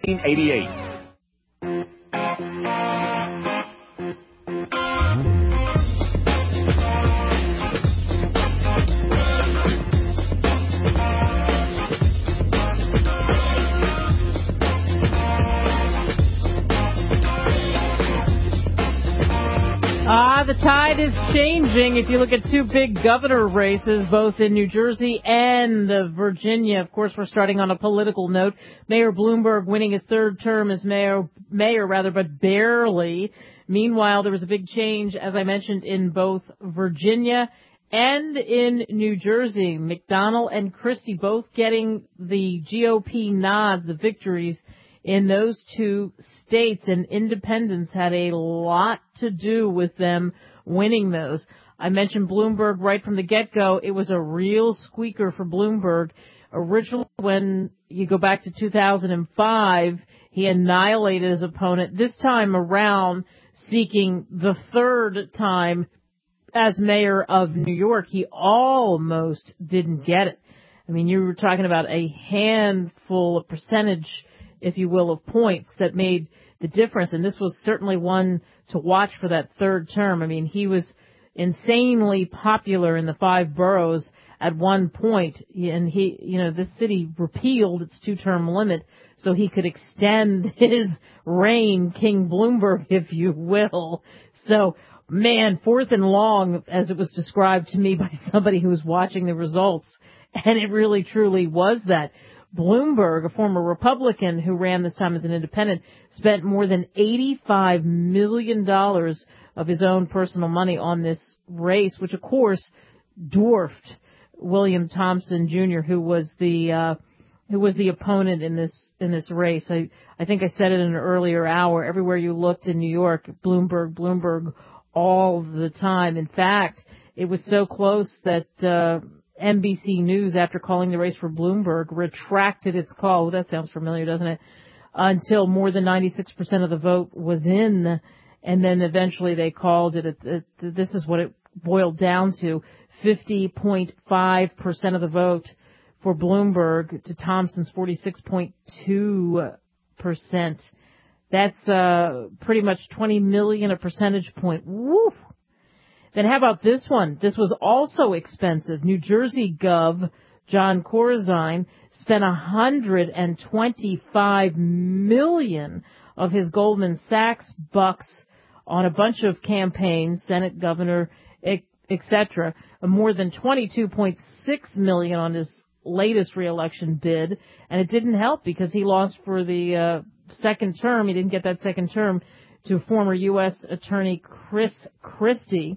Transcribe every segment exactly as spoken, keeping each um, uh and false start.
nineteen eighty-eight. Ah, the tide is changing. If you look at two big governor races, both in New Jersey and uh, Virginia. Of course, we're starting on a political note. Mayor Bloomberg winning his third term as mayor, mayor rather, but barely. Meanwhile, there was a big change, as I mentioned, in both Virginia and in New Jersey. McDonnell and Christie both getting the G O P nods, the victories in those two states, and independents had a lot to do with them winning those. I mentioned Bloomberg right from the get-go. It was a real squeaker for Bloomberg. Originally, when you go back to two thousand five, he annihilated his opponent. This time around, seeking the third time as mayor of New York, he almost didn't get it. I mean, you were talking about a handful of percentage, if you will, of points that made the difference. And this was certainly one to watch for that third term. I mean, he was insanely popular in the five boroughs at one point. And he, you know, this city repealed its two-term limit so he could extend his reign, King Bloomberg, if you will. So, man, fourth and long, as it was described to me by somebody who was watching the results. And it really, truly was that. Bloomberg, a former Republican who ran this time as an independent, spent more than eighty-five million dollars of his own personal money on this race, which of course dwarfed William Thompson Junior, who was the uh, who was the opponent in this in this race. I I think I said it in an earlier hour. Everywhere you looked in New York, Bloomberg, Bloomberg, all the time. In fact, it was so close that uh, N B C News, after calling the race for Bloomberg, retracted its call. Oh, that sounds familiar, doesn't it? Until more than ninety-six percent of the vote was in, and then eventually they called it. it, it this is what it boiled down to: fifty point five percent of the vote for Bloomberg to Thompson's forty-six point two percent. That's uh, pretty much twenty million a percentage point. Woo! Then how about this one? This was also expensive. New Jersey Gov John Corzine spent one hundred twenty-five million dollars of his Goldman Sachs bucks on a bunch of campaigns, Senate, governor, et cetera. More than twenty-two point six million dollars on his latest reelection bid, and it didn't help because he lost for the uh, second term. He didn't get that second term to former U S Attorney Chris Christie,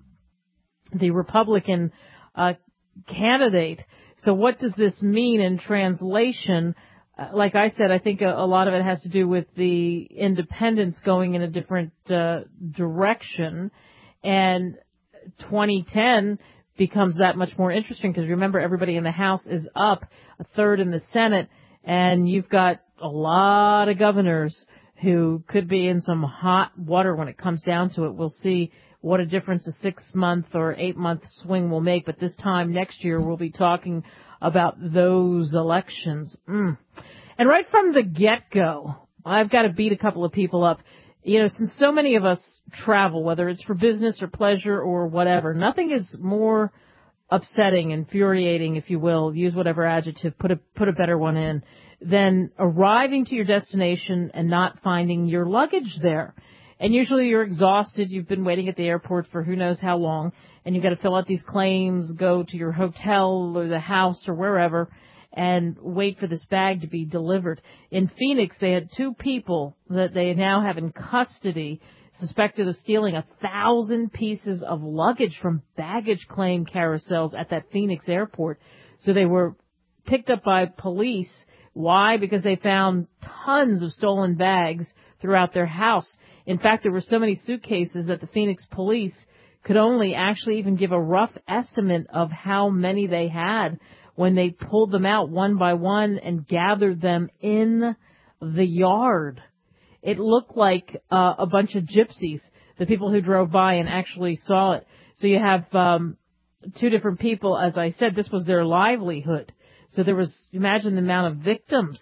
the Republican uh, candidate. So what does this mean in translation? Uh, like I said, I think a, a lot of it has to do with the independents going in a different uh, direction. And twenty ten becomes that much more interesting because remember, everybody in the House is up, a third in the Senate, and you've got a lot of governors who could be in some hot water when it comes down to it. We'll see what a difference a six-month or eight-month swing will make. But this time next year, we'll be talking about those elections. Mm. And right from the get-go, I've got to beat a couple of people up. You know, since so many of us travel, whether it's for business or pleasure or whatever, nothing is more upsetting, infuriating, if you will, use whatever adjective, put a, put a better one in, than arriving to your destination and not finding your luggage there. And usually you're exhausted. You've been waiting at the airport for who knows how long, and you've got to fill out these claims, go to your hotel or the house or wherever, and wait for this bag to be delivered. In Phoenix, they had two people that they now have in custody suspected of stealing a thousand pieces of luggage from baggage claim carousels at that Phoenix airport. So they were picked up by police. Why? Because they found tons of stolen bags throughout their house. In fact, there were so many suitcases that the Phoenix police could only actually even give a rough estimate of how many they had when they pulled them out one by one and gathered them in the yard. It looked like uh, a bunch of gypsies, the people who drove by and actually saw it. So you have um, two different people. As I said, this was their livelihood. So there was, imagine the amount of victims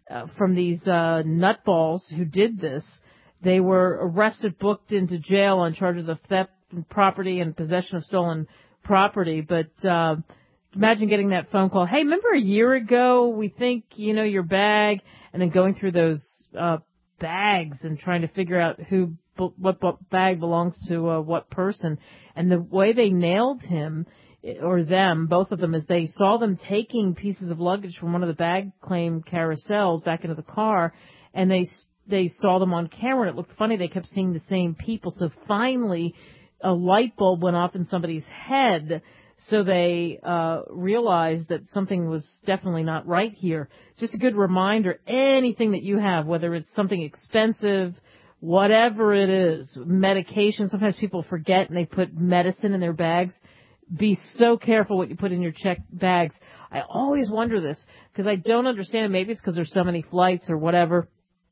uh, from these uh, nutballs who did this. They were arrested, booked into jail on charges of theft of property and possession of stolen property. But uh, imagine getting that phone call. Hey, remember a year ago we think, you know, your bag, and then going through those uh, bags and trying to figure out who, what, what bag belongs to uh, what person. And the way they nailed him, or them, both of them, is they saw them taking pieces of luggage from one of the bag claim carousels back into the car, and they they saw them on camera, and it looked funny. They kept seeing the same people. So finally, a light bulb went off in somebody's head, so they uh realized that something was definitely not right here. It's just a good reminder, anything that you have, whether it's something expensive, whatever it is, medication, sometimes people forget and they put medicine in their bags. Be so careful what you put in your check bags. I always wonder this because I don't understand it. Maybe it's because there's so many flights or whatever.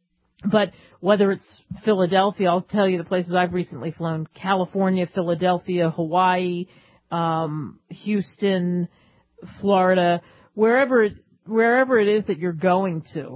But whether it's Philadelphia, I'll tell you the places I've recently flown: California, Philadelphia, Hawaii, um, Houston, Florida, wherever it, wherever it is that you're going to.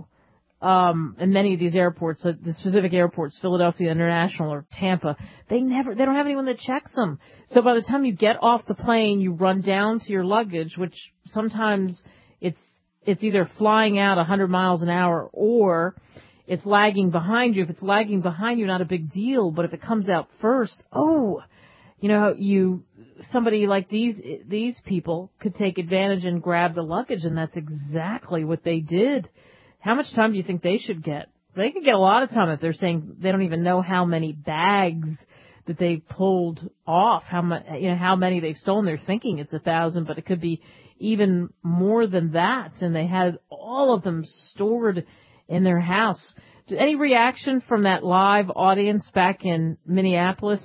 Um, and many of these airports, uh, the specific airports, Philadelphia International or Tampa, they never, they don't have anyone that checks them. So by the time you get off the plane, you run down to your luggage, which sometimes it's, it's either flying out one hundred miles an hour or it's lagging behind you. If it's lagging behind you, not a big deal. But if it comes out first, oh, you know, you, somebody like these, these people could take advantage and grab the luggage, and that's exactly what they did. How much time do you think they should get? They could get a lot of time if they're saying they don't even know how many bags that they pulled off, how much, you know, how many they've stolen. They're thinking it's a thousand, but it could be even more than that. And they had all of them stored in their house. Any reaction from that live audience back in Minneapolis?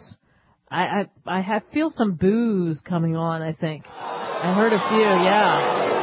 I I, I have, feel some boos coming on, I think. I heard a few, yeah.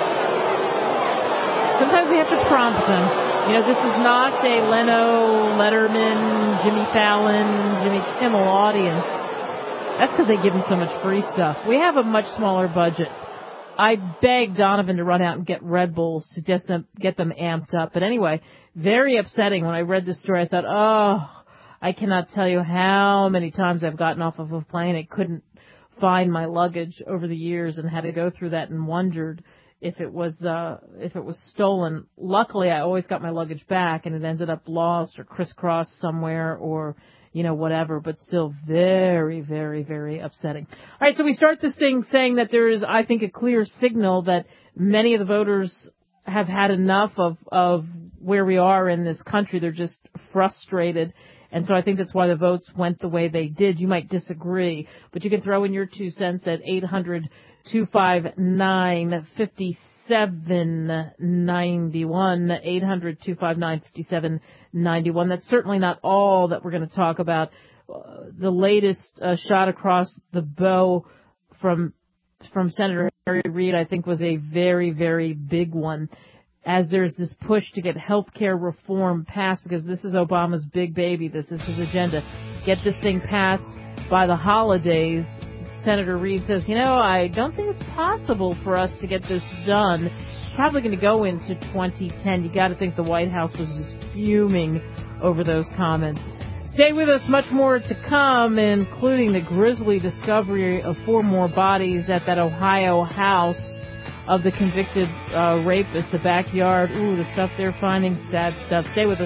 Sometimes we have to prompt them. You know, this is not a Leno, Letterman, Jimmy Fallon, Jimmy Kimmel audience. That's because they give them so much free stuff. We have a much smaller budget. I begged Donovan to run out and get Red Bulls to get them get them amped up. But anyway, very upsetting. When I read this story, I thought, oh, I cannot tell you how many times I've gotten off of a plane and couldn't find my luggage over the years and had to go through that and wondered if it was uh if it was stolen. Luckily, I always got my luggage back, and it ended up lost or crisscrossed somewhere or, you know, whatever, but still very, very, very upsetting. All right, so we start this thing saying that there is, I think, a clear signal that many of the voters have had enough of, of where we are in this country. They're just frustrated. And so I think that's why the votes went the way they did. You might disagree, but you can throw in your two cents at eight hundred, two five nine, five seven nine one, eight hundred, two five nine, five seven nine one. That's certainly not all that we're going to talk about. Uh, the latest uh, shot across the bow from from Senator Harry Reid, I think, was a very, very big one, as there's this push to get health care reform passed, because this is Obama's big baby. This is his agenda. Get this thing passed by the holidays. Senator Reid says, you know, I don't think it's possible for us to get this done. It's probably going to go into twenty ten. You got to think the White House was just fuming over those comments. Stay with us. Much more to come, including the grisly discovery of four more bodies at that Ohio house of the convicted uh, rapist, the backyard. Ooh, the stuff they're finding, sad stuff. Stay with us.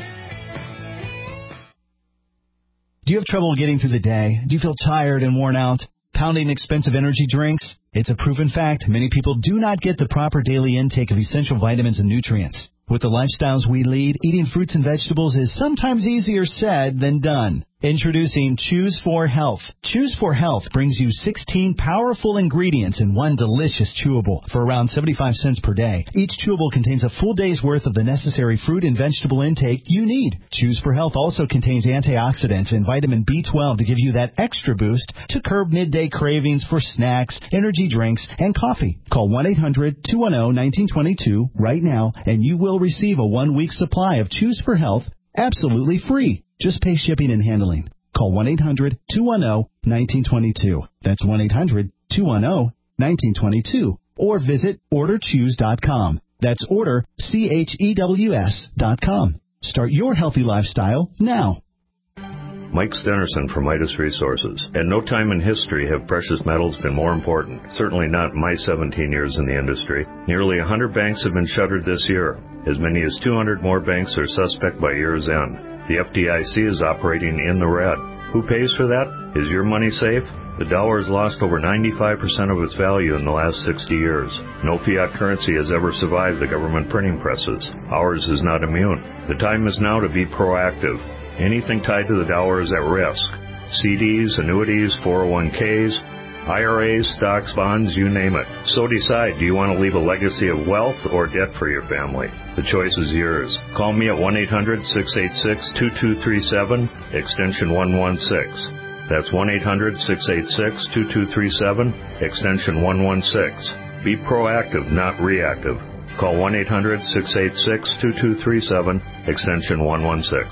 Do you have trouble getting through the day? Do you feel tired and worn out? Pounding expensive energy drinks? It's a proven fact many people do not get the proper daily intake of essential vitamins and nutrients. With the lifestyles we lead, eating fruits and vegetables is sometimes easier said than done. Introducing Choose four Health. Choose four Health brings you sixteen powerful ingredients in one delicious chewable for around seventy-five cents per day. Each chewable contains a full day's worth of the necessary fruit and vegetable intake you need. Choose four Health also contains antioxidants and vitamin B twelve to give you that extra boost to curb midday cravings for snacks, energy drinks, and coffee. Call one eight hundred, two one zero, one nine two two right now, and you will receive a one-week supply of Choose four Health absolutely free. Just pay shipping and handling. Call one eight hundred, two one zero, one nine two two. That's one eight hundred, two one zero, one nine two two. Or visit order choose dot com. That's order, C H E W S dot com. Start your healthy lifestyle now. Mike Stenerson from Midas Resources. At no time in history have precious metals been more important. Certainly not in my seventeen years in the industry. Nearly one hundred banks have been shuttered this year. As many as two hundred more banks are suspect by year's end. The F D I C is operating in the red. Who pays for that? Is your money safe? The dollar has lost over ninety-five percent of its value in the last sixty years. No fiat currency has ever survived the government printing presses. Ours is not immune. The time is now to be proactive. Anything tied to the dollar is at risk. C Ds, annuities, four oh one Ks, I R As, stocks, bonds, you name it. So decide, do you want to leave a legacy of wealth or debt for your family? The choice is yours. Call me at one eight hundred, six eight six, two two three seven, extension one one six. That's one eight hundred, six eight six, two two three seven, extension one one six. Be proactive, not reactive. Call one eight hundred, six eight six, two two three seven, extension one one six.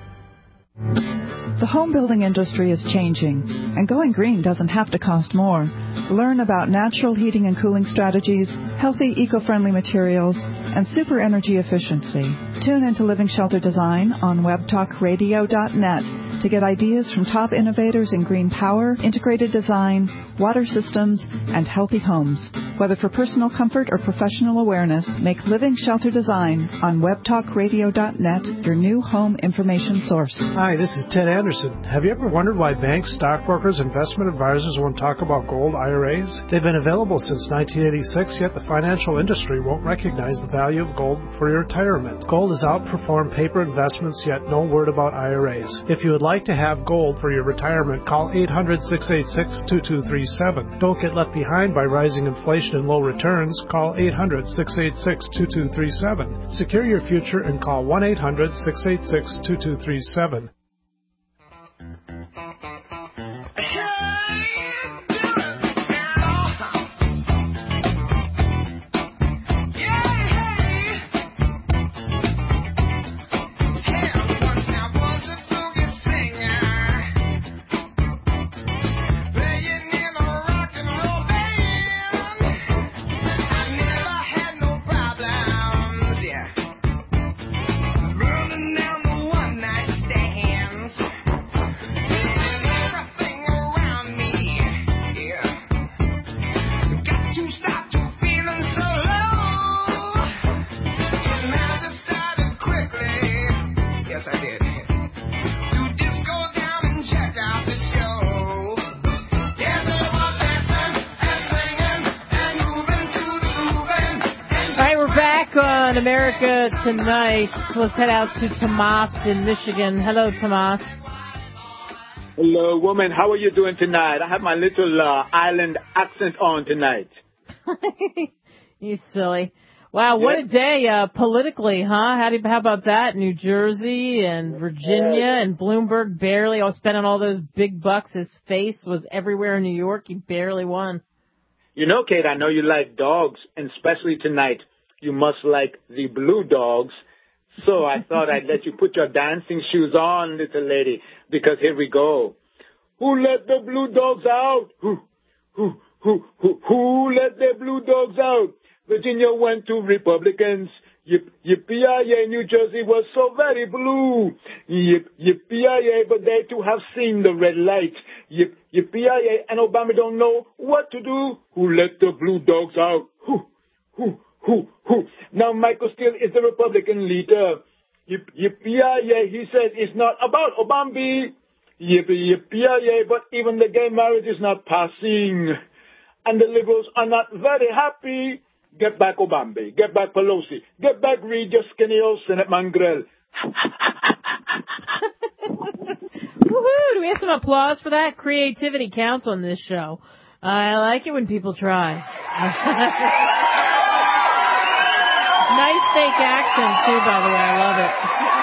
The home building industry is changing, and going green doesn't have to cost more. Learn about natural heating and cooling strategies, healthy eco-friendly materials, and super energy efficiency. Tune into Living Shelter Design on web talk radio dot net to get ideas from top innovators in green power, integrated design, water systems, and healthy homes. Whether for personal comfort or professional awareness, make Living Shelter Design on web talk radio dot net your new home information source. Hi, this is Ted Anderson. Have you ever wondered why banks, stockbrokers, investment advisors won't talk about gold I R As? They've been available since nineteen eighty-six, yet the financial industry won't recognize the value of gold for your retirement. Gold has outperformed paper investments, yet no word about I R As. If you would like to have gold for your retirement, call eight hundred, six eight six, two two three seven. Don't get left behind by rising inflation and low returns. Call eight hundred, six eight six, two two three seven. Secure your future and call one eight hundred, six eight six, two two three seven. On America Tonight, let's head out to Tomas in Michigan. Hello, Tomas. Hello, woman. How are you doing tonight? I have my little uh, island accent on tonight. You silly. Wow, what a day uh, politically, huh? How do you, how about that? New Jersey and Virginia and Bloomberg barely oh, spending all those big bucks. His face was everywhere in New York. He barely won. You know, Kate, I know you like dogs, and especially tonight. You must like the Blue Dogs. So I thought I'd let you put your dancing shoes on, little lady, because here we go. Who let the Blue Dogs out? Who, who, who, who, who let the Blue Dogs out? Virginia went to Republicans. Yip, yippee-yi-yay, New Jersey was so very blue. Yip, yippee-yi-yay, but they too have seen the red light. Yip, yippee-yi-yay, and Obama don't know what to do. Who let the Blue Dogs out? Who, who, who, who? Now Michael Steele is the Republican leader. Yip, yippee-yi-yay, he said it's not about Obama. Yip, yippee-yi-yay, but even the gay marriage is not passing. And the liberals are not very happy. Get back Obama. Get back Pelosi. Get back Reid, your skinny old Senate mongrel. Woohoo! Do we have some applause for that? Creativity counts on this show. I like it when people try. Nice fake accent, too, by the way. I love it.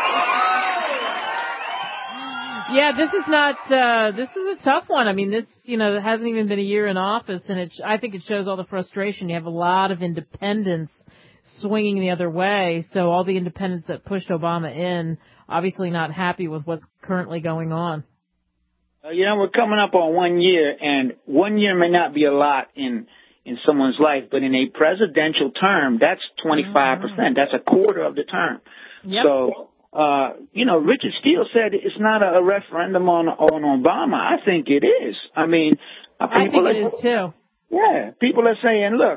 Yeah, this is not, uh, this is a tough one. I mean, this, you know, hasn't even been a year in office, and it, I think it shows all the frustration. You have a lot of independents swinging the other way, so all the independents that pushed Obama in, obviously not happy with what's currently going on. Uh, you know, we're coming up on one year, and one year may not be a lot in in someone's life. But in a presidential term, that's twenty-five percent. That's a quarter of the term. Yep. So, uh, you know, Richard Steele said it's not a, a referendum on on Obama. I think it is. I mean, uh, I think are, it is too. Yeah, people are saying, look,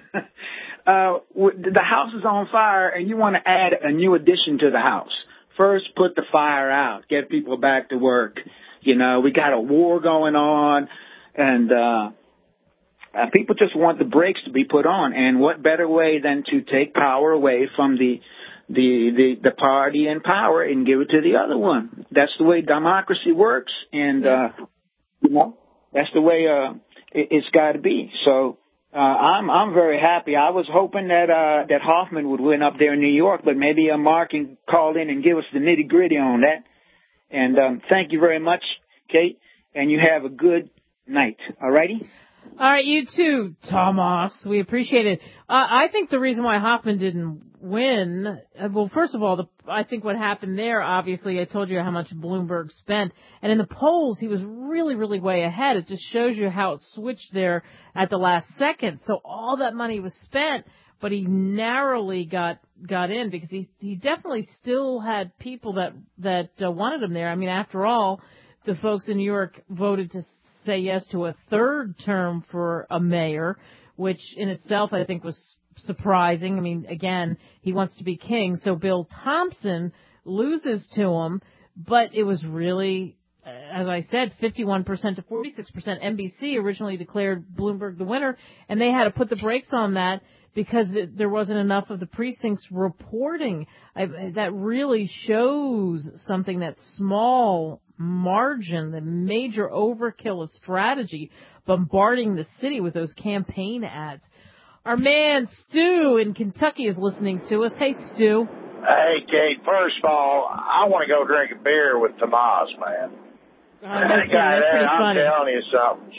uh, the house is on fire, and you want to add a new addition to the house. First, put the fire out, get people back to work. You know, we got a war going on, and uh, uh, people just want the brakes to be put on. And what better way than to take power away from the the the, the party in power and give it to the other one? That's the way democracy works, and uh, you know, that's the way uh, it, it's got to be. So uh, I'm I'm very happy. I was hoping that uh, that Hoffman would win up there in New York, but maybe uh, Mark can call in and give us the nitty gritty on that. And um, thank you very much, Kate, and you have a good night. All righty? All right, you too, Thomas. We appreciate it. Uh, I think the reason why Hoffman didn't win, uh, well, first of all, the, I think what happened there, obviously, I told you how much Bloomberg spent. And in the polls, he was really, really way ahead. It just shows you how it switched there at the last second. So all that money was spent, but he narrowly got got in because he he definitely still had people that that uh, wanted him there. I mean, after all, the folks in New York voted to say yes to a third term for a mayor, which in itself I think was surprising. I mean, again, he wants to be king, so Bill Thompson loses to him, but it was really, as I said, fifty-one percent to forty-six percent. N B C originally declared Bloomberg the winner, and they had to put the brakes on that because there wasn't enough of the precincts reporting. I, that really shows something, that small margin, the major overkill of strategy, bombarding the city with those campaign ads. Our man Stu in Kentucky is listening to us. Hey, Stu. Hey, Kate. First of all, I want to go drink a beer with Tomas, man. Oh, that's, that guy that's there, pretty I'm funny. telling you something.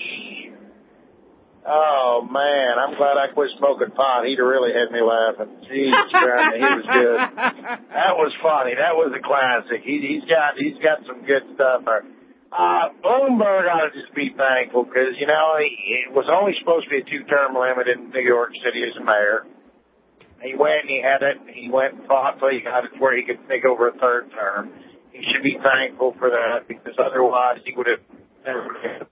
Oh, man, I'm glad I quit smoking pot. He'd have really had me laughing. Jesus Christ, he was good. That was funny. That was a classic. He, he's got he's got some good stuff there. Uh, Bloomberg ought to just be thankful because, you know, he, it was only supposed to be a two-term limit in New York City as a mayor. He went and he had it. He went and fought till he got it to where he could take over a third term. He should be thankful for that because otherwise he would have never.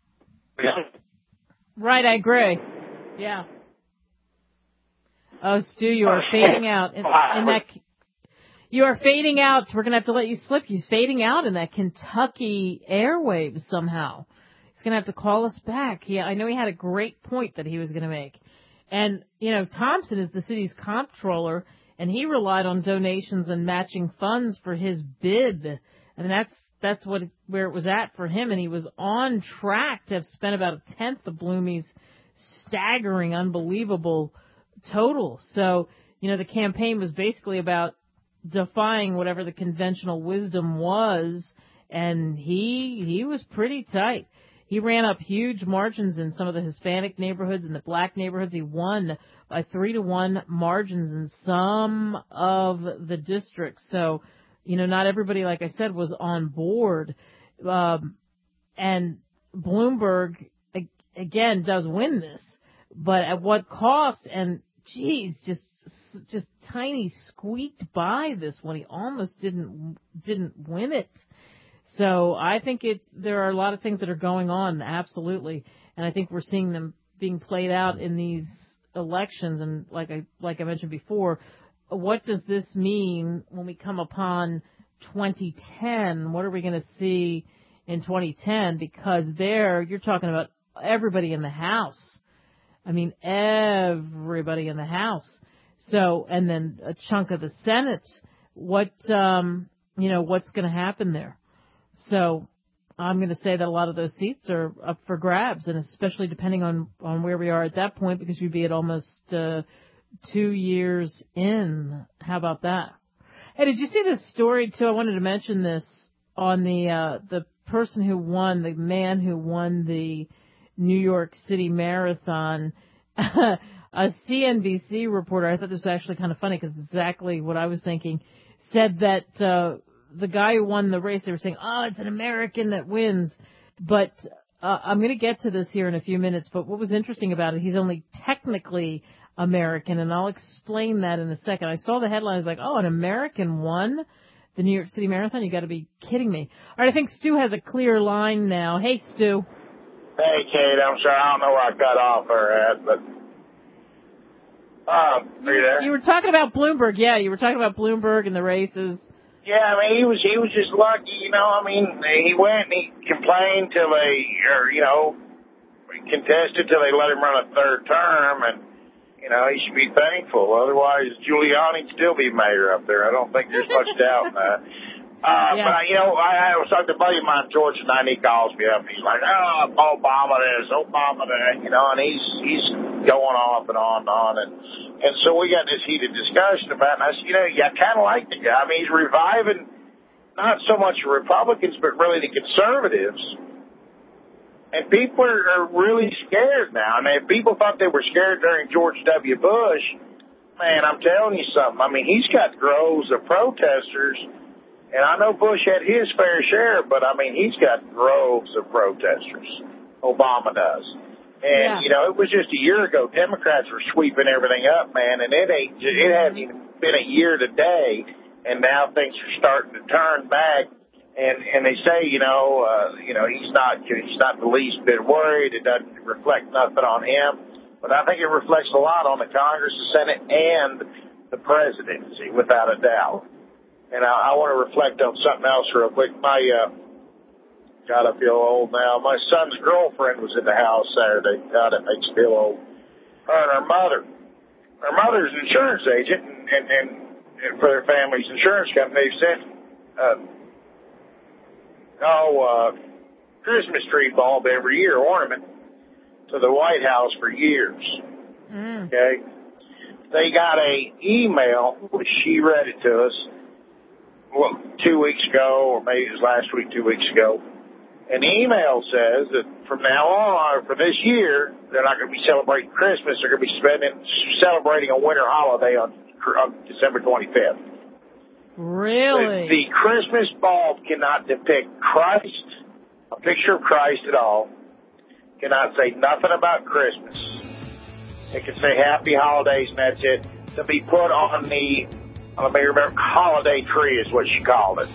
Right, I agree. Yeah. Oh, Stu, you are fading out in, in that. You are fading out. We're gonna have to let you slip. He's fading out in that Kentucky airwaves somehow. He's gonna have to call us back. Yeah, I know he had a great point that he was gonna make. And you know, Thompson is the city's comptroller, and he relied on donations and matching funds for his bid. And that's that's what where it was at for him, and he was on track to have spent about a tenth of Bloomy's staggering, unbelievable total. So, you know, the campaign was basically about defying whatever the conventional wisdom was, and he he was pretty tight. He ran up huge margins in some of the Hispanic neighborhoods and the black neighborhoods. He won by three to one margins in some of the districts. So, you know, not everybody, like I said, was on board. Um, and Bloomberg, again, does win this. But at what cost? And, geez, just just tiny squeaked by this one. He almost didn't didn't win it. So I think it. There are a lot of things that are going on, absolutely. And I think we're seeing them being played out in these elections. And like I like I mentioned before, what does this mean when we come upon twenty ten? What are we going to see in twenty ten? Because there, you're talking about everybody in the House. I mean, everybody in the House. So, and then a chunk of the Senate. What, um, you know, what's going to happen there? So I'm going to say that a lot of those seats are up for grabs, and especially depending on, on where we are at that point, because we'd be at almost, uh, two years in. How about that? Hey, did you see this story too? I wanted to mention this on the uh, the person who won, the man who won the New York City Marathon. A C N B C reporter, I thought this was actually kind of funny because it's exactly what I was thinking, said that uh, the guy who won the race, they were saying, oh, it's an American that wins. But uh, I'm going to get to this here in a few minutes, but what was interesting about it, he's only technically American, and I'll explain that in a second. I saw the headline. I was like, oh, an American won the New York City Marathon? You got to be kidding me. All right, I think Stu has a clear line now. Hey, Stu. Hey, Kate, I'm sorry. I don't know where I cut off her at, but... Um, are you there? You were talking about Bloomberg. Yeah, you were talking about Bloomberg and the races. Yeah, I mean, he was he was just lucky, you know. I mean, he went and he complained till they, or, you know, contested till they let him run a third term, and, you know, he should be thankful. Otherwise, Giuliani'd still be mayor up there. I don't think there's much doubt in that. Uh, yeah. But, you know, I, I was talking to a buddy of mine, George, tonight, he calls me up, and he's like, oh, Obama this, Obama that, you know, and he's, he's going off and on and on, and, and so we got this heated discussion about it, and I said, you know, yeah, I kind of like the guy. I mean, he's reviving not so much the Republicans, but really the conservatives, and people are, are really scared now. I mean, if people thought they were scared during George W. Bush, man, I'm telling you something. I mean, he's got groves of protesters. And I know Bush had his fair share, but, I mean, he's got groves of protesters. Obama does. And, yeah. you know, it was just a year ago, Democrats were sweeping everything up, man, and it ain't, it hasn't even been a year today, and now things are starting to turn back. And, and they say, you know, uh, you know, he's not, he's not the least bit worried. It doesn't reflect nothing on him. But I think it reflects a lot on the Congress, the Senate, and the presidency, without a doubt. And I, I want to reflect on something else real quick. My, uh, God, I feel old now. My son's girlfriend was in the house Saturday. God, it makes me feel old. Her and her mother. Her mother's an insurance agent, and, and, and, and for their family's insurance company, they've sent, uh, oh, uh, Christmas tree bulb every year, ornament, to the White House for years. Mm. Okay? They got a email, which she read it to us, well, two weeks ago, or maybe it was last week, two weeks ago. An email says that from now on, or for this year, they're not going to be celebrating Christmas. They're going to be spending, celebrating a winter holiday on, on December twenty-fifth. Really? The, the Christmas bulb cannot depict Christ, a picture of Christ at all. Cannot say nothing about Christmas. It can say Happy Holidays, and that's it. To be put on the Let me remember, holiday tree is what she called it.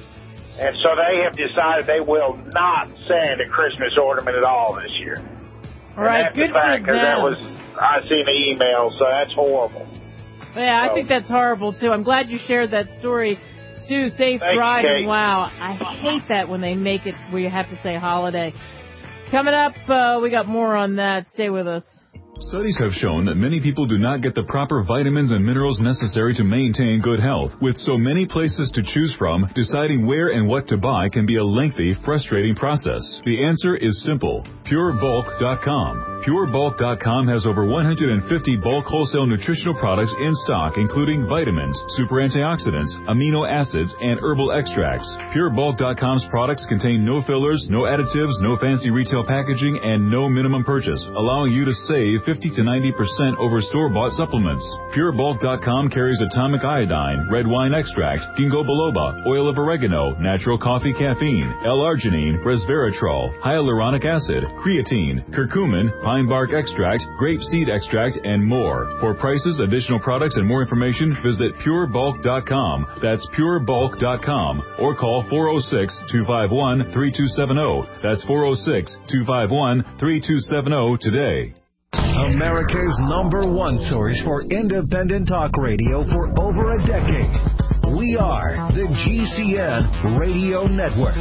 And so they have decided they will not send a Christmas ornament at all this year. All right, and that's good the fact, for them. That was, I seen the email, so that's horrible. Yeah, I so, think that's horrible, too. I'm glad you shared that story. Stu, safe driving. Wow, I hate that when they make it where you have to say holiday. Coming up, uh, we got more on that. Stay with us. Studies have shown that many people do not get the proper vitamins and minerals necessary to maintain good health. With so many places to choose from, deciding where and what to buy can be a lengthy, frustrating process. The answer is simple. Pure Bulk dot com. Pure Bulk dot com has over one hundred fifty bulk wholesale nutritional products in stock, including vitamins, super antioxidants, amino acids, and herbal extracts. Pure Bulk dot com's products contain no fillers, no additives, no fancy retail packaging, and no minimum purchase, allowing you to save fifty to ninety percent over store-bought supplements. Pure Bulk dot com carries atomic iodine, red wine extract, ginkgo biloba, oil of oregano, natural coffee caffeine, L-arginine, resveratrol, hyaluronic acid, creatine, curcumin, pine bark extract, grape seed extract, and more. For prices, additional products, and more information, visit Pure Bulk dot com. That's Pure Bulk dot com. Or call four oh six, two five one, three two seven oh. That's four oh six, two five one, three two seven oh today. America's number one source for independent talk radio for over a decade. We are the G C N Radio Network.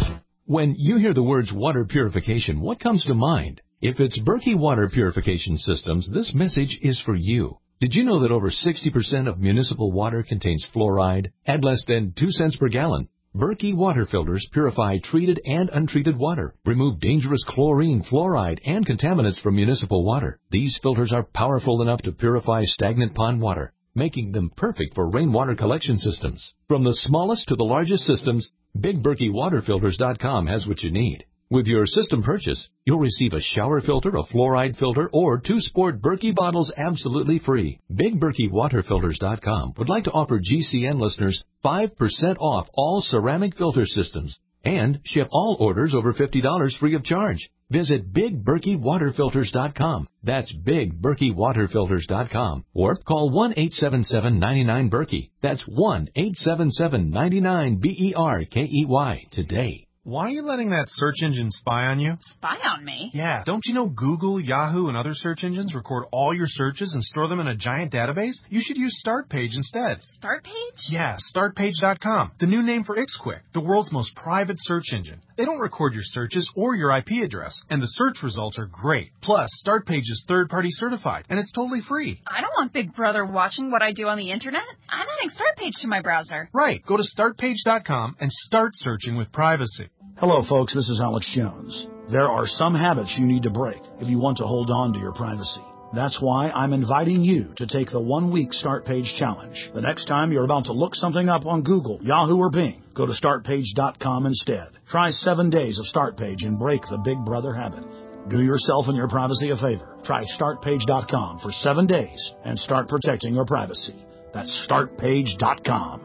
When you hear the words water purification, what comes to mind? If it's Berkey Water Purification Systems, this message is for you. Did you know that over sixty percent of municipal water contains fluoride at less than two cents per gallon? Berkey water filters purify treated and untreated water, remove dangerous chlorine, fluoride, and contaminants from municipal water. These filters are powerful enough to purify stagnant pond water, making them perfect for rainwater collection systems. From the smallest to the largest systems, Big Berkey Water Filters dot com has what you need. With your system purchase, you'll receive a shower filter, a fluoride filter, or two sport Berkey bottles absolutely free. Big Berkey Water Filters dot com would like to offer G C N listeners five percent off all ceramic filter systems. And ship all orders over fifty dollars free of charge. Visit Big Berkey Water Filters dot com. That's Big Berkey Water Filters dot com. Or call one eight seven seven, nine nine, Berkey. That's one eight seven seven, nine nine, B E R K E Y today. Why are you letting that search engine spy on you? Spy on me? Yeah. Don't you know Google, Yahoo, and other search engines record all your searches and store them in a giant database? You should use StartPage instead. StartPage? Yeah, Start Page dot com. The new name for IxQuick, the world's most private search engine. They don't record your searches or your I P address, and the search results are great. Plus, StartPage is third-party certified, and it's totally free. I don't want Big Brother watching what I do on the internet. I'm adding StartPage to my browser. Right. Go to Start Page dot com and start searching with privacy. Hello, folks. This is Alex Jones. There are some habits you need to break if you want to hold on to your privacy. That's why I'm inviting you to take the one-week Start Page Challenge. The next time you're about to look something up on Google, Yahoo, or Bing, go to Start Page dot com instead. Try seven days of Start Page and break the Big Brother habit. Do yourself and your privacy a favor. Try Start Page dot com for seven days and start protecting your privacy. That's Start Page dot com.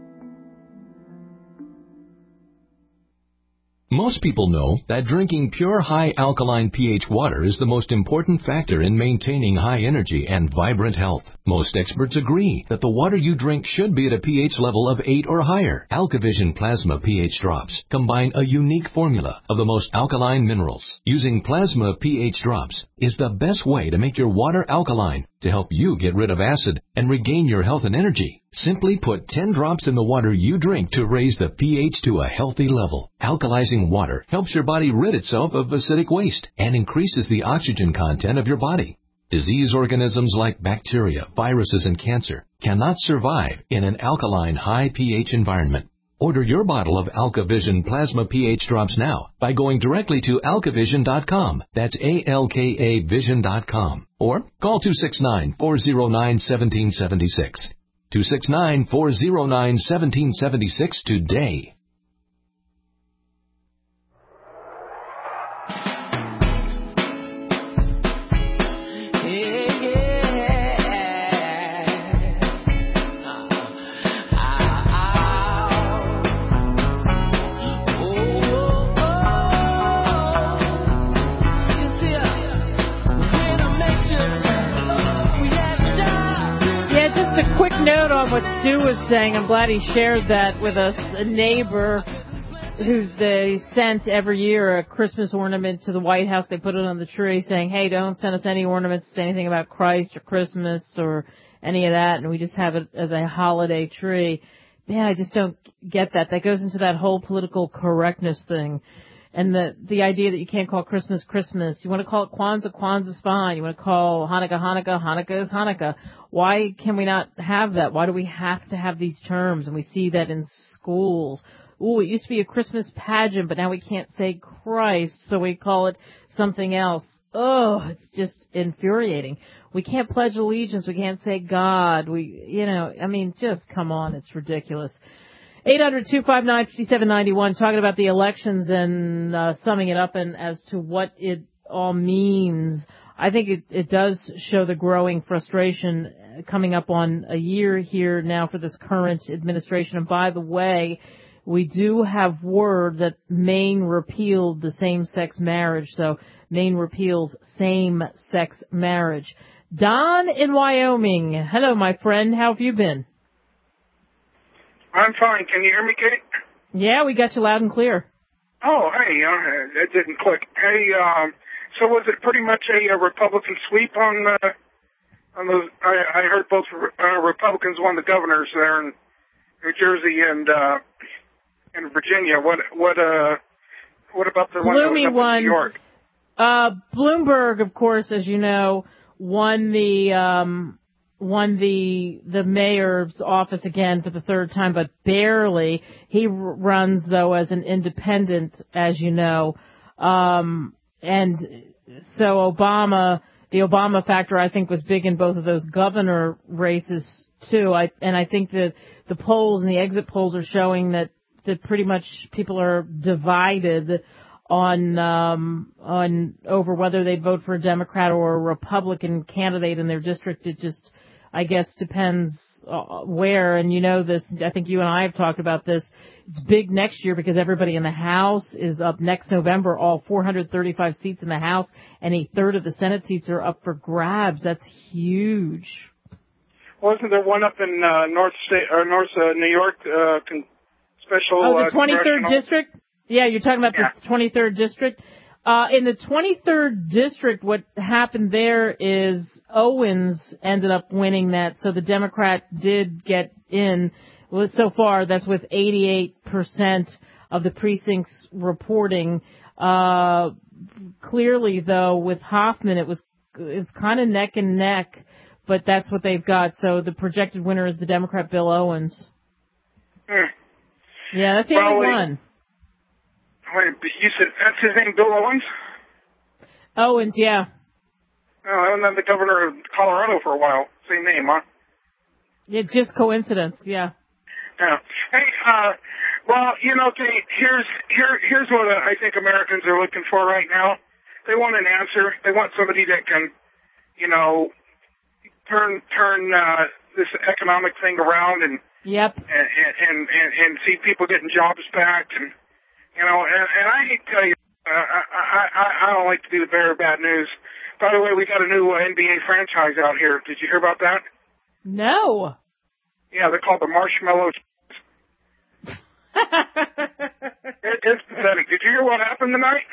Most people know that drinking pure high alkaline pH water is the most important factor in maintaining high energy and vibrant health. Most experts agree that the water you drink should be at a pH level of eight or higher. AlkaVision Plasma pH drops combine a unique formula of the most alkaline minerals. Using Plasma pH drops is the best way to make your water alkaline to help you get rid of acid and regain your health and energy. Simply put ten drops in the water you drink to raise the pH to a healthy level. Alkalizing water helps your body rid itself of acidic waste and increases the oxygen content of your body. Disease organisms like bacteria, viruses, and cancer cannot survive in an alkaline high pH environment. Order your bottle of AlkaVision Plasma pH drops now by going directly to Alka Vision dot com. That's A L K A Vision dot com. Or call two six nine, four zero nine, one seven seven six. two six nine, four zero nine, one seven seven six today. A quick note on what Stu was saying. I'm glad he shared that with us. A neighbor who they sent every year a Christmas ornament to the White House. They put it on the tree saying, hey, don't send us any ornaments, say anything about Christ or Christmas or any of that. And we just have it as a holiday tree. Man, I just don't get that. That goes into that whole political correctness thing. And the the idea that you can't call Christmas Christmas. You want to call it Kwanzaa, Kwanzaa's fine. You want to call Hanukkah, Hanukkah, Hanukkah is Hanukkah. Why can we not have that? Why do we have to have these terms? And we see that in schools. Ooh, it used to be a Christmas pageant, but now we can't say Christ, so we call it something else. Oh, it's just infuriating. We can't pledge allegiance. We can't say God. We, you know, I mean, just come on. It's ridiculous. eight hundred, two five nine, five seven nine one, talking about the elections and uh, summing it up and as to what it all means. I think it, it does show the growing frustration coming up on a year here now for this current administration. And by the way, we do have word that Maine repealed the same-sex marriage. So Maine repeals same-sex marriage. Don in Wyoming. Hello, my friend. How have you been? I'm fine. Can you hear me, Kate? Yeah, we got you loud and clear. Oh, hey, uh, it didn't click. Hey, um, so was it pretty much a, a Republican sweep on uh, on those? I, I heard both uh, Republicans won the governors there in New Jersey and uh, in Virginia. What what uh what about the one that was up won, in New York? Uh, Bloomberg, of course, as you know, won the. Um, won the the mayor's office again for the third time, but barely. He r- runs, though, as an independent, as you know. Um, and so Obama, the Obama factor, I think, was big in both of those governor races, too. I, and I think that the polls and the exit polls are showing that, that pretty much people are divided on um, on over whether they vote for a Democrat or a Republican candidate in their district. It just... I guess depends uh, where, and you know this, I think you and I have talked about this. It's big next year because everybody in the House is up next November, all four hundred thirty-five seats in the House, and a third of the Senate seats are up for grabs. That's huge. Wasn't there one up in uh, North State or North uh, New York uh, con- special? Oh, the twenty-third uh, district. Yeah, you're talking about yeah. the twenty-third district. Uh, in the twenty-third district, what happened there is Owens ended up winning that, so the Democrat did get in. Well, so far, that's with eighty-eight percent of the precincts reporting. Uh, clearly, though, with Hoffman, it was it was kind of neck and neck, but that's what they've got. So the projected winner is the Democrat Bill Owens. Hmm. Yeah, that's the well, only wait, one. Wait, you said that's his name, Bill Owens? Owens, yeah. Oh, I haven't been the governor of Colorado for a while. Same name, huh? Yeah, just coincidence, yeah. Yeah. Hey, uh, well, you know, Kate, here's here here's what I think Americans are looking for right now. They want an answer. They want somebody that can, you know, turn turn uh, this economic thing around and yep and and and, and see people getting jobs back, and you know, and, and I hate to tell you, uh, I, I I don't like to be the bearer of bad news. By the way, we got a new uh, N B A franchise out here. Did you hear about that? No. Yeah, they're called the Marshmallow. it, it's pathetic. Did you hear what happened tonight?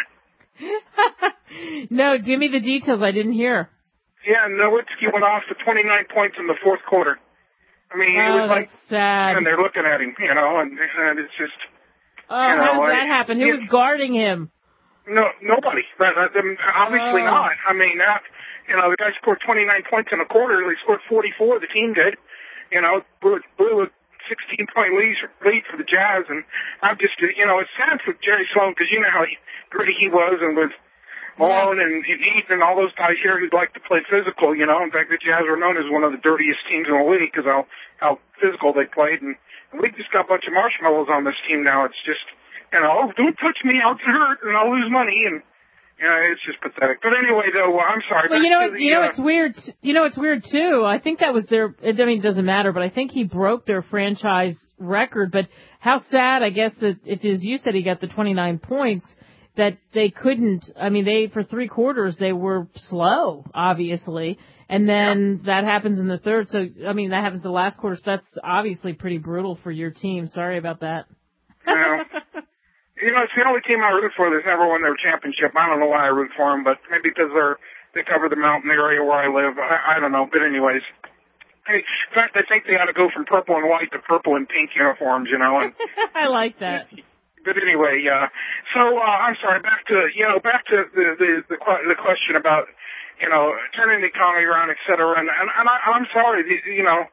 No, give me the details. I didn't hear. Yeah, Nowitzki went off for twenty-nine points in the fourth quarter. I mean, oh, it was like, that's sad. and they're looking at him, you know, and, and it's just. Oh, you know, how did that I, happen? Who was guarding him? No, nobody. But, uh, obviously oh. not. I mean, that, you know, the guy scored twenty-nine points in a quarter. They scored forty-four. The team did. You know, blew, blew a sixteen-point lead, lead for the Jazz. And I'm just, you know, it's sad for Jerry Sloan because you know how he, gritty he was, and with Malone yeah. and, and Ethan and all those guys here who'd like to play physical, you know. In fact, the Jazz were known as one of the dirtiest teams in the league because how, how physical they played. And, and we just got a bunch of marshmallows on this team now. It's just, you know, don't touch me, I'll get hurt, and I'll lose money, and you know, it's just pathetic. But anyway, though, I'm sorry. Well, you know, the, you know, uh, it's weird. You know, it's weird too. I think that was their. I mean, it doesn't matter, but I think he broke their franchise record. But how sad, I guess, that if, as you said, he got the twenty-nine points, that they couldn't. I mean, they for three quarters they were slow, obviously, and then yeah. that happens in the third. So, I mean, that happens in the last quarter. So that's obviously pretty brutal for your team. Sorry about that. Yeah. You know, it's the only team I root for that's never won their championship. I don't know why I root for them, but maybe because they're they cover the mountain area where I live. I, I don't know. But anyways, hey, in fact, I think they ought to go from purple and white to purple and pink uniforms. You know. And, I like that. But anyway, yeah. Uh, so uh, I'm sorry. Back to you know, back to the the the, the question about you know turning the economy around, et cetera. And and, and I, I'm sorry. You know,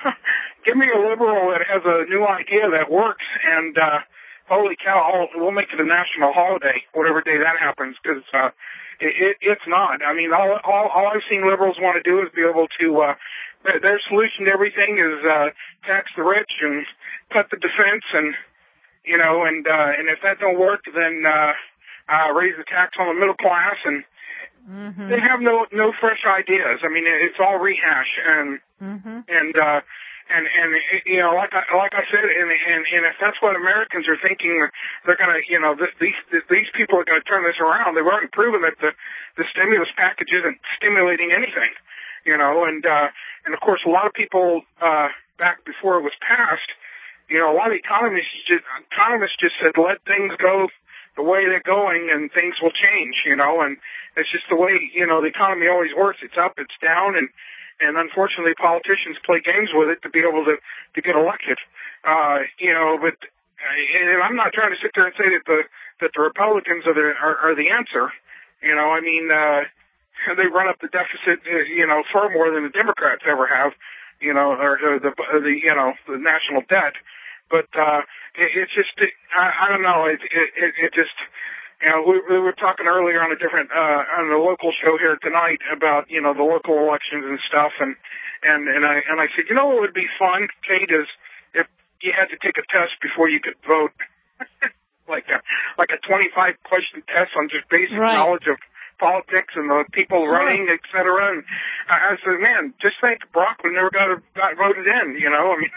give me a liberal that has a new idea that works and. uh Holy cow, we'll make it a national holiday, whatever day that happens, because uh, it, it, it's not. I mean, all, all, all I've seen liberals want to do is be able to, uh, their solution to everything is uh, tax the rich and cut the defense, and, you know, and uh, and if that don't work, then uh, uh, raise the tax on the middle class, and mm-hmm. they have no no fresh ideas. I mean, it's all rehash, and, mm-hmm. and, uh, And, and, you know, like I, like I said, and, and, and if that's what Americans are thinking, they're going to, you know, this, these, these people are going to turn this around. They've already proven that the, the stimulus package isn't stimulating anything, you know, and, uh, and of course, a lot of people, uh, back before it was passed, you know, a lot of economists just, economists just said, let things go the way they're going and things will change, you know, and it's just the way, you know, the economy always works. It's up, it's down, and, And unfortunately, politicians play games with it to be able to, to get elected. Uh, you know, but and I'm not trying to sit there and say that the that the Republicans are the are, are the answer. You know, I mean, uh, they run up the deficit, uh, you know, far more than the Democrats ever have. You know, or, or the the you know the national debt. But uh, it, it's just it, I, I don't know. It it, it just. You know, we, we were talking earlier on a different, uh, on the local show here tonight about, you know, the local elections and stuff. And, and, and I, and I said, you know what would be fun, Kate, is if you had to take a test before you could vote. like a, like a twenty-five question test on just basic right. knowledge of politics and the people running, et cetera. And I, I said, man, just think Barack would never got got voted in. You know, I mean.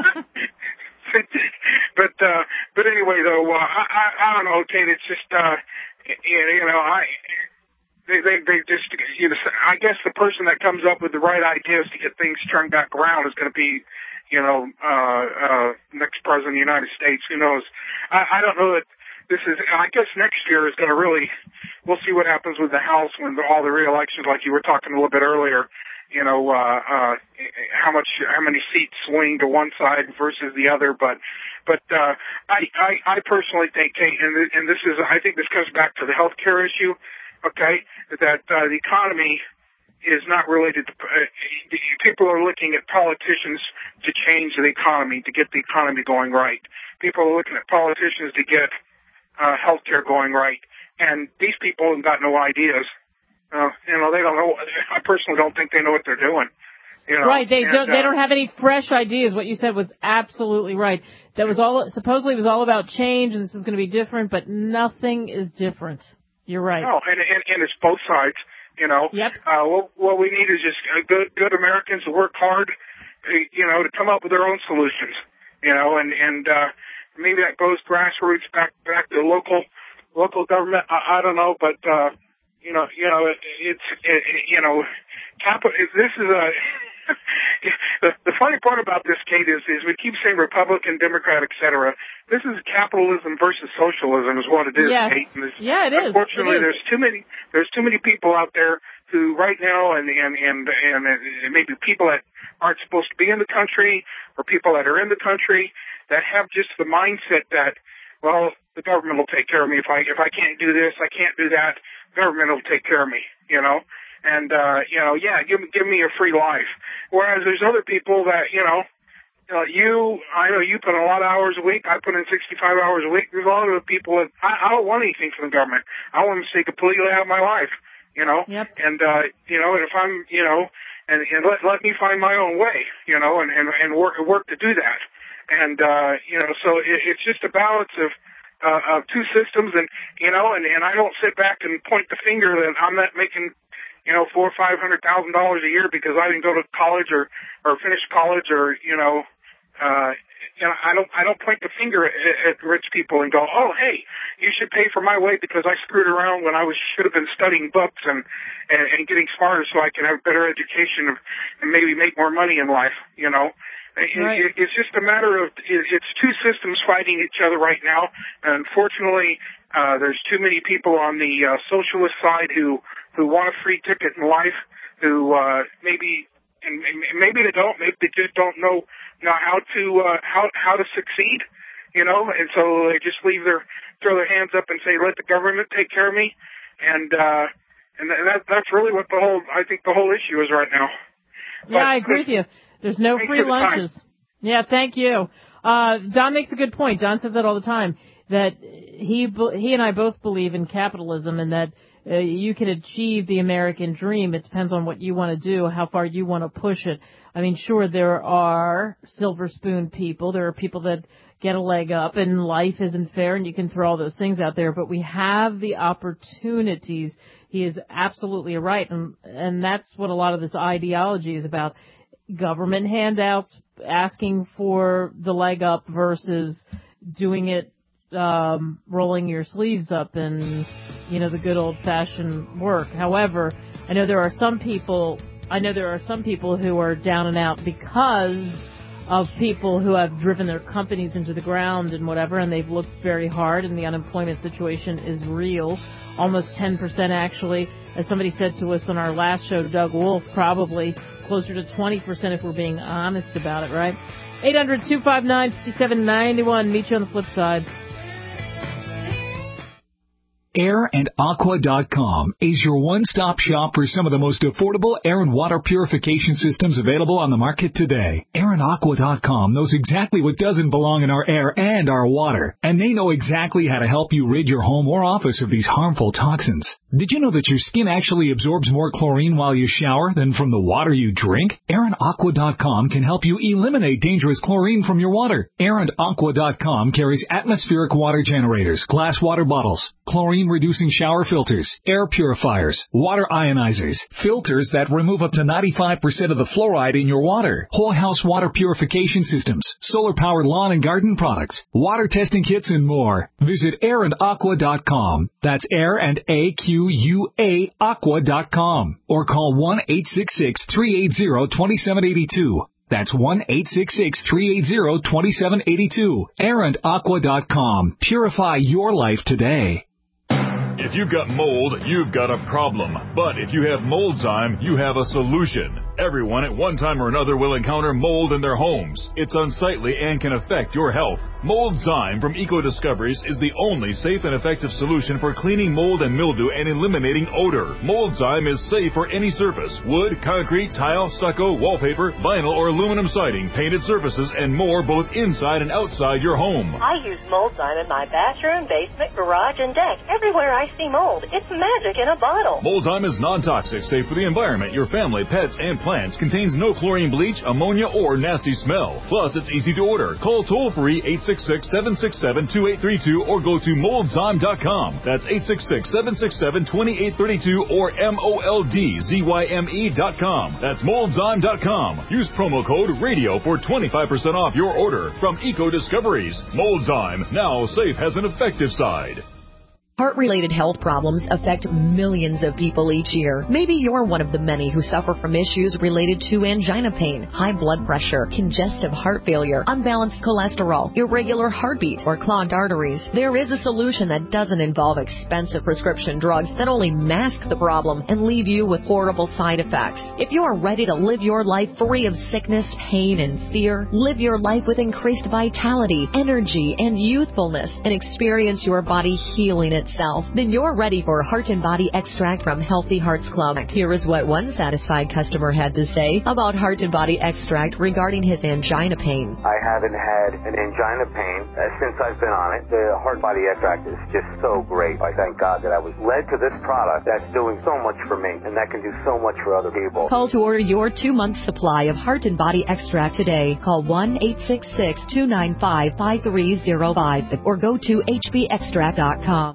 but uh, but anyway, though, uh, I, I I don't know, Kate. It's just uh, you know I. They, they, they just, you know, I guess the person that comes up with the right ideas to get things turned back around is going to be, you know, uh, uh, next president of the United States. Who knows? I, I don't know that this is, I guess next year is going to really, we'll see what happens with the House when the, all the re-elections, like you were talking a little bit earlier, you know, uh, uh, how much, how many seats swing to one side versus the other. But, but, uh, I, I, I personally think, Kate, and, and this is, I think this comes back to the healthcare issue. Okay, that uh, the economy is not related to, uh, people are looking at politicians to change the economy, to get the economy going right. People are looking at politicians to get uh, healthcare going right. And these people have got no ideas. Uh, you know, they don't know, I personally don't think they know what they're doing. You know, right, they and, don't. Uh, they don't have any fresh ideas. What you said was absolutely right. That was all. Supposedly, it was all about change, and this is going to be different, but nothing is different. You're right. No, and, and and it's both sides. You know. Yep. Uh, what what we need is just uh, good good Americans who work hard, uh, you know, to come up with their own solutions. You know, and and uh, maybe that goes grassroots back back to local local government. I, I don't know, but uh, you know, you know, it, it's it, you know, capital. This is a the, the funny part about this, Kate, is, is we keep saying Republican, Democrat, et cetera. This is capitalism versus socialism is what it is, yes. Kate. And yeah, it is. Unfortunately, it is. there's too many there's too many people out there who right now, and and and and, and maybe people that aren't supposed to be in the country, or people that are in the country that have just the mindset that, well, the government will take care of me if I if I can't do this, I can't do that. Government will take care of me, you know. And, uh, you know, yeah, give, give me a free life. Whereas there's other people that, you know, you, know, you, I know you put in a lot of hours a week. I put in sixty-five hours a week. There's a lot of people that, I, I don't want anything from the government. I want them to stay completely out of my life, you know. Yep. And, uh, you know, and if I'm, you know, and, and let, let me find my own way, you know, and, and, and work, work to do that. And, uh, you know, so it, it's just a balance of, uh, of two systems. And, you know, and, and I don't sit back and point the finger that I'm not making, you know, four or five hundred thousand dollars a year because I didn't go to college or, or finish college or, you know, uh, you know, I don't, I don't point the finger at, at rich people and go, oh, hey, you should pay for my way because I screwed around when I was, should have been studying books and, and, and getting smarter so I can have better education and maybe make more money in life, you know. Right. It, it's just a matter of, it, it's two systems fighting each other right now. And unfortunately, uh, there's too many people on the uh, socialist side who, who want a free ticket in life, who, uh, maybe, and, and maybe they don't, maybe they just don't know, know how to, uh, how, how to succeed, you know, and so they just leave their, throw their hands up and say, let the government take care of me. And, uh, and that, that's really what the whole, I think the whole issue is right now. Yeah, but, I agree with you. There's no free lunches. Time. Yeah, thank you. Uh, Don makes a good point. Don says that all the time, that he he and I both believe in capitalism and that uh, you can achieve the American dream. It depends on what you want to do, how far you want to push it. I mean, sure, there are silver spoon people. There are people that get a leg up and life isn't fair and you can throw all those things out there. But we have the opportunities. He is absolutely right. And, and that's what a lot of this ideology is about. Government handouts, asking for the leg up versus doing it, um, rolling your sleeves up and, you know, the good old fashioned work. However, I know there are some people, I know there are some people who are down and out because of people who have driven their companies into the ground and whatever, and they've looked very hard and the unemployment situation is real. Almost ten percent actually. As somebody said to us on our last show, Doug Wolf, probably closer to twenty percent if we're being honest about it, right? eight hundred, two five nine, five seven nine one. Meet you on the flip side. air and aqua dot com is your one-stop shop for some of the most affordable air and water purification systems available on the market today. air and aqua dot com knows exactly what doesn't belong in our air and our water, and they know exactly how to help you rid your home or office of these harmful toxins. Did you know that your skin actually absorbs more chlorine while you shower than from the water you drink? air and aqua dot com can help you eliminate dangerous chlorine from your water. air and aqua dot com carries atmospheric water generators, glass water bottles, chlorine steam-reducing shower filters, air purifiers, water ionizers, filters that remove up to ninety-five percent of the fluoride in your water, whole house water purification systems, solar-powered lawn and garden products, water testing kits, and more. Visit air and aqua dot com. That's air and A Q U A aqua dot com. Or call one eight six six, three eight zero, two seven eight two. That's one eight six six, three eight zero, two seven eight two. air and aqua dot com. Purify your life today. If you've got mold, you've got a problem. But if you have Moldzyme, you have a solution. Everyone at one time or another will encounter mold in their homes. It's unsightly and can affect your health. Moldzyme from Eco Discoveries is the only safe and effective solution for cleaning mold and mildew and eliminating odor. Moldzyme is safe for any surface: wood, concrete, tile, stucco, wallpaper, vinyl or aluminum siding, painted surfaces, and more, both inside and outside your home. I use Moldzyme in my bathroom, basement, garage, and deck. Everywhere I see mold, it's magic in a bottle. Moldzyme is non-toxic, safe for the environment, your family, pets, and plants, contains no chlorine, bleach, ammonia, or nasty smell. Plus, it's easy to order. Call toll-free eight six six, seven six seven, two eight three two or go to moldzyme dot com. That's eight six six, seven six seven, two eight three two or M O L D Z Y M E dot com. That's moldzyme dot com. Use promo code RADIO for twenty-five percent off your order from Eco Discoveries. Moldzyme, now safe has an effective side. Heart-related health problems affect millions of people each year. Maybe you're one of the many who suffer from issues related to angina pain, high blood pressure, congestive heart failure, unbalanced cholesterol, irregular heartbeat, or clogged arteries. There is a solution that doesn't involve expensive prescription drugs that only mask the problem and leave you with horrible side effects. If you are ready to live your life free of sickness, pain, and fear, live your life with increased vitality, energy, and youthfulness, and experience your body healing it itself, then you're ready for Heart and Body Extract from Healthy Hearts Club. Here is what one satisfied customer had to say about Heart and Body Extract regarding his angina pain. I haven't had an angina pain uh, since I've been on it. The Heart Body Extract is just so great. I thank God that I was led to this product that's doing so much for me and that can do so much for other people. Call to order your two-month supply of Heart and Body Extract today. Call one eight six six, two nine five, five three zero five or go to H B extract dot com.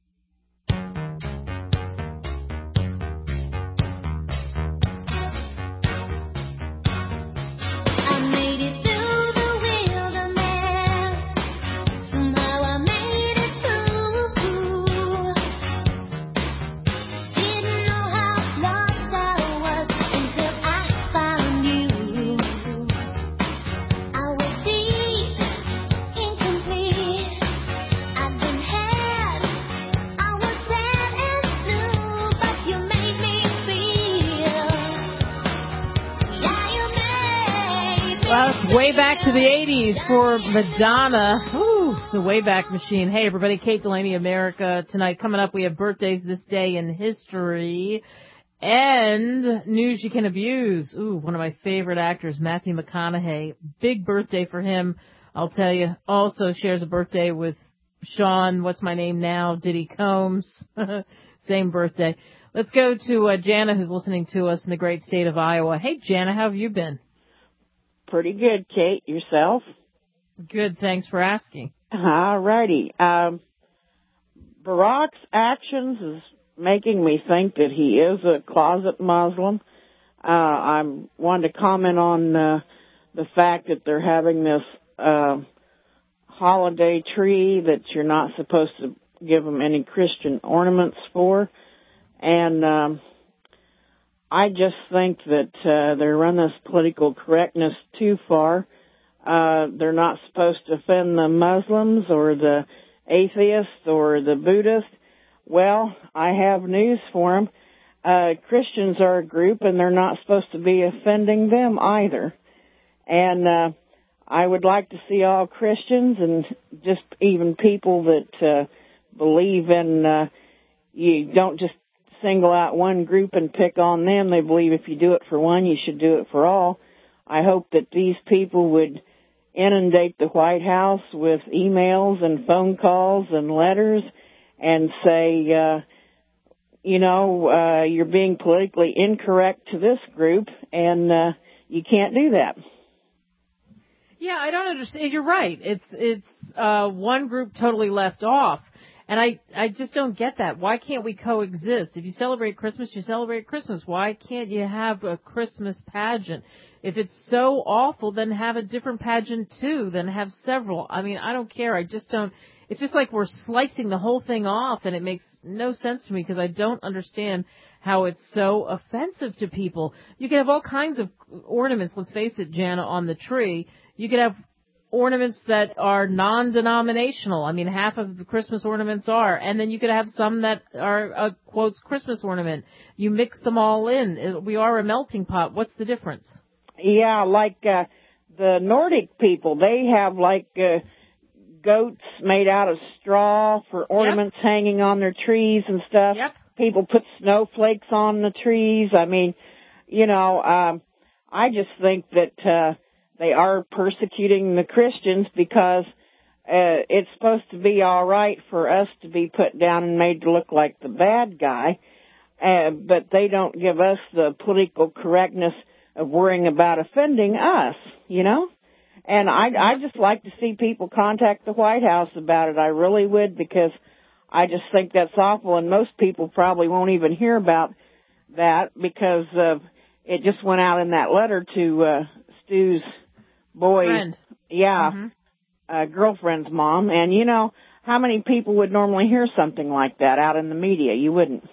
Way back to the eighties for Madonna. Ooh, the Wayback Machine. Hey, everybody. Kate Delaney, America. Tonight, coming up, we have birthdays this day in history and news you can abuse. Ooh, one of my favorite actors, Matthew McConaughey. Big birthday for him, I'll tell you. Also shares a birthday with Sean, what's my name now, Diddy Combs. Same birthday. Let's go to uh, Jana, who's listening to us in the great state of Iowa. Hey, Jana, how have you been? Pretty good, Kate. Yourself? Good. Thanks for asking. All righty. Um, Barack's actions is making me think that he is a closet Muslim. Uh, I wanted to comment on uh, the fact that they're having this uh, holiday tree that you're not supposed to give them any Christian ornaments for. And um I just think that uh, they run this political correctness too far. Uh, they're not supposed to offend the Muslims or the atheists or the Buddhists. Well, I have news for them. Uh, Christians are a group, and they're not supposed to be offending them either. And uh, I would like to see all Christians and just even people that uh, believe in uh, you don't just single out one group and pick on them. They believe if you do it for one, you should do it for all. I hope that these people would inundate the White House with emails and phone calls and letters and say, uh, you know, uh, you're being politically incorrect to this group, and uh, you can't do that. Yeah, I don't understand. You're right. It's it's uh, one group totally left off. And I, I just don't get that. Why can't we coexist? If you celebrate Christmas, you celebrate Christmas. Why can't you have a Christmas pageant? If it's so awful, then have a different pageant too, then have several. I mean, I don't care. I just don't. It's just like we're slicing the whole thing off, and it makes no sense to me because I don't understand how it's so offensive to people. You can have all kinds of ornaments, let's face it, Jana, on the tree. You could have ornaments that are non-denominational. I mean, half of the Christmas ornaments are. And then you could have some that are a, quotes, Christmas ornament. You mix them all in. We are a melting pot. What's the difference? Yeah, like uh, the Nordic people, they have like uh, goats made out of straw for ornaments yep. hanging on their trees and stuff. Yep. People put snowflakes on the trees. I mean, you know, um, I just think that uh, they are persecuting the Christians because uh, it's supposed to be all right for us to be put down and made to look like the bad guy, uh, but they don't give us the political correctness of worrying about offending us, you know? And I I just like to see people contact the White House about it. I really would, because I just think that's awful, and most people probably won't even hear about that because uh, it just went out in that letter to uh, Stu's boy, Friend. yeah, mm-hmm. uh, girlfriend's mom. And, you know, how many people would normally hear something like that out in the media? You wouldn't.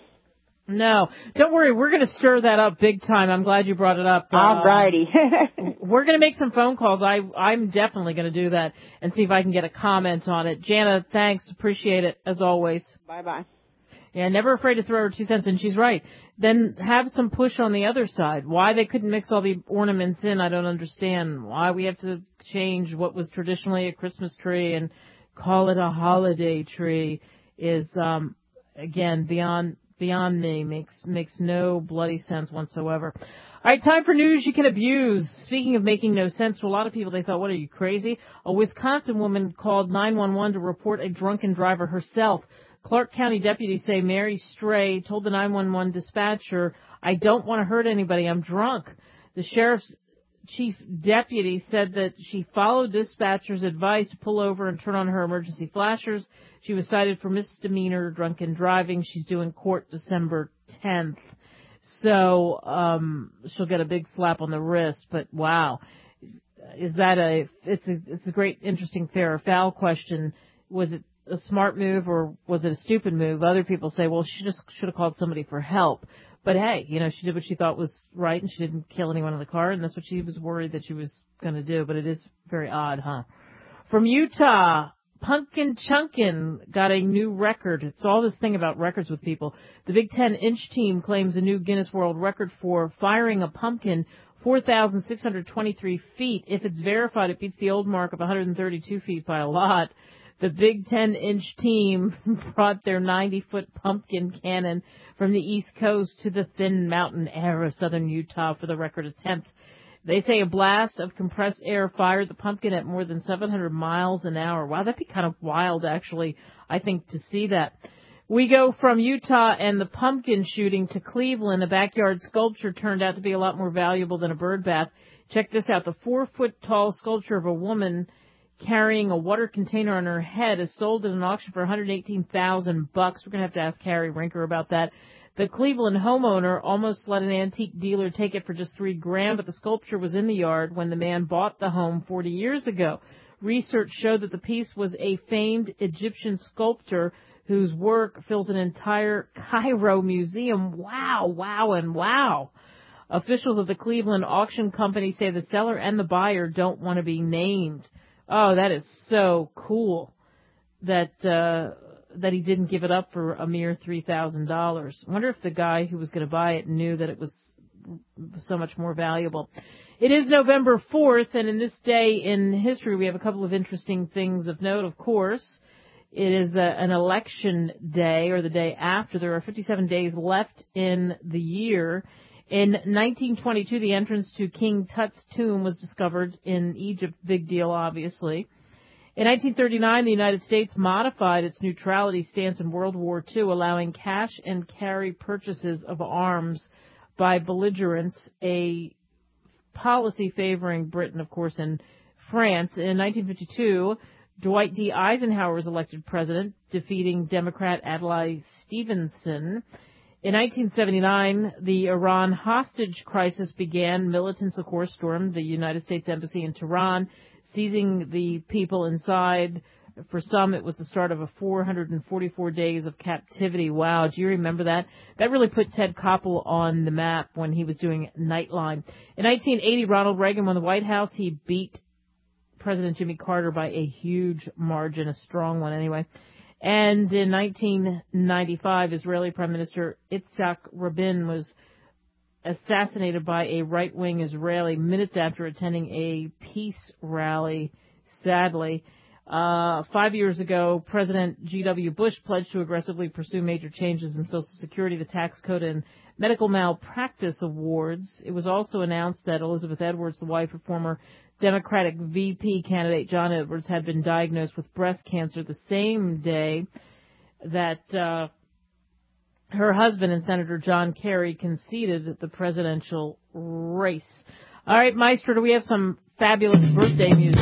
No, don't worry. We're going to stir that up big time. I'm glad you brought it up. All righty. We're going to make some phone calls. I, I'm definitely going to do that and see if I can get a comment on it. Jana, thanks. Appreciate it, as always. Bye-bye. Yeah, never afraid to throw her two cents, and she's right. Then have some push on the other side. Why they couldn't mix all the ornaments in, I don't understand. Why we have to change what was traditionally a Christmas tree and call it a holiday tree is, um, again, beyond... Beyond me, makes makes no bloody sense whatsoever. All right, time for news you can abuse. Speaking of making no sense to a lot of people, they thought, what, are you crazy? A Wisconsin woman called nine one one to report a drunken driver herself. Clark County deputies say Mary Stray told the nine one one dispatcher, I don't want to hurt anybody, I'm drunk. The sheriff's chief deputy said that she followed dispatcher's advice to pull over and turn on her emergency flashers. She was cited for misdemeanor drunken driving. She's due in court December tenth. So, um, she'll get a big slap on the wrist, but wow. Is that a, it's a, it's a great, interesting fair or foul question. Was it a smart move or was it a stupid move? Other people say, well, she just should have called somebody for help. But hey, you know, she did what she thought was right and she didn't kill anyone in the car, and that's what she was worried that she was going to do. But it is very odd, huh? From Utah, Pumpkin Chunkin got a new record. It's all this thing about records with people. The Big Ten inch team claims a new Guinness World Record for firing a pumpkin four thousand six hundred twenty-three feet. If it's verified, it beats the old mark of one hundred thirty-two feet by a lot. The Big Ten inch team brought their ninety-foot pumpkin cannon from the East Coast to the thin mountain air of southern Utah for the record attempt. They say a blast of compressed air fired the pumpkin at more than seven hundred miles an hour. Wow, that'd be kind of wild, actually, I think, to see that. We go from Utah and the pumpkin shooting to Cleveland. A backyard sculpture turned out to be a lot more valuable than a bird bath. Check this out. The four-foot-tall sculpture of a woman carrying a water container on her head is sold at an auction for one hundred eighteen thousand bucks. We're going to have to ask Harry Rinker about that. The Cleveland homeowner almost let an antique dealer take it for just three grand, but the sculpture was in the yard when the man bought the home forty years ago. Research showed that the piece was a famed Egyptian sculptor whose work fills an entire Cairo museum. Wow, wow, and wow. Officials of the Cleveland auction company say the seller and the buyer don't want to be named. Oh, that is so cool that uh, that he didn't give it up for a mere three thousand dollars. I wonder if the guy who was going to buy it knew that it was so much more valuable. It is November fourth, and in this day in history, we have a couple of interesting things of note, of course. It is a, an election day, or the day after. There are fifty-seven days left in the year. In nineteen twenty-two, the entrance to King Tut's tomb was discovered in Egypt. Big deal, obviously. In nineteen thirty-nine, the United States modified its neutrality stance in World War Two, allowing cash and carry purchases of arms by belligerents, a policy favoring Britain, of course, and France. In nineteen fifty-two, Dwight D. Eisenhower was elected president, defeating Democrat Adlai Stevenson. In nineteen seventy-nine, the Iran hostage crisis began. Militants, of course, stormed the United States Embassy in Tehran, seizing the people inside. For some, it was the start of a four hundred forty-four days of captivity. Wow, do you remember that? That really put Ted Koppel on the map when he was doing Nightline. In nineteen eighty, Ronald Reagan won the White House. He beat President Jimmy Carter by a huge margin, a strong one anyway. And in nineteen ninety-five, Israeli Prime Minister Yitzhak Rabin was assassinated by a right-wing Israeli minutes after attending a peace rally, sadly. Uh, five years ago, President G W Bush pledged to aggressively pursue major changes in Social Security, the tax code, and medical malpractice awards. It was also announced that Elizabeth Edwards, the wife of former Democratic V P candidate John Edwards, had been diagnosed with breast cancer the same day that uh, her husband and Senator John Kerry conceded the presidential race. All right, Maestro, do we have some fabulous birthday music?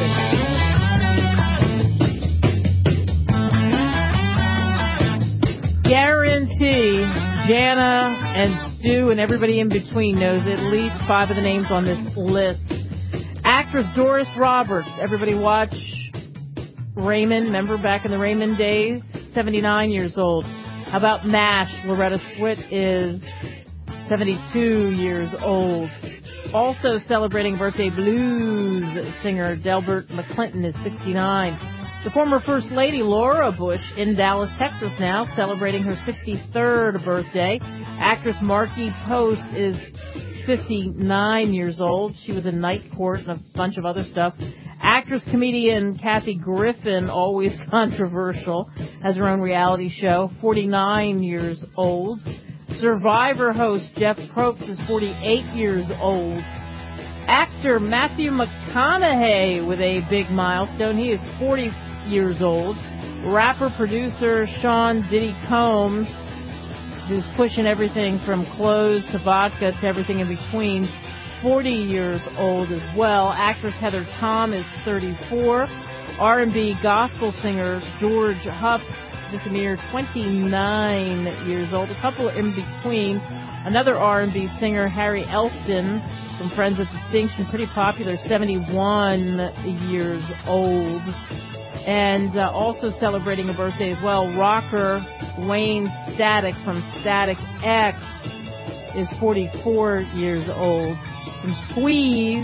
Guarantee Jana and Stu and everybody in between knows at least five of the names on this list. Actress Doris Roberts. Everybody watch Raymond. Remember back in the Raymond days? seventy-nine years old. How about MASH? Loretta Swit is seventy-two years old. Also celebrating birthday, blues singer Delbert McClinton is sixty-nine. The former First Lady Laura Bush in Dallas, Texas now, celebrating her sixty-third birthday. Actress Markie Post is fifty-nine years old. She was in Night Court and a bunch of other stuff. Actress, comedian Kathy Griffin, always controversial, has her own reality show, forty-nine years old. Survivor host Jeff Probst is forty-eight years old. Actor Matthew McConaughey with a big milestone. He is forty years old. Rapper, producer Sean Diddy Combs, who's pushing everything from clothes to vodka to everything in between, forty years old as well. Actress Heather Tom is thirty-four. R and B gospel singer George Huff, just a mere twenty-nine years old. A couple in between. Another R and B singer, Harry Elston, from Friends of Distinction, pretty popular, seventy-one years old. And uh, also celebrating a birthday as well, rocker Wayne Static from Static X is forty-four years old. From Squeeze,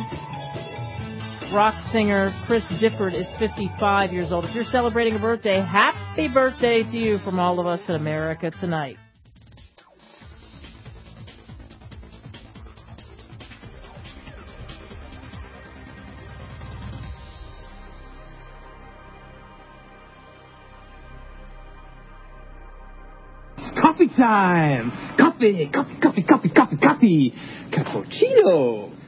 rock singer Chris Difford is fifty-five years old. If you're celebrating a birthday, happy birthday to you from all of us in America tonight. Coffee time! Coffee, coffee, coffee, coffee, coffee, coffee! Cappuccino!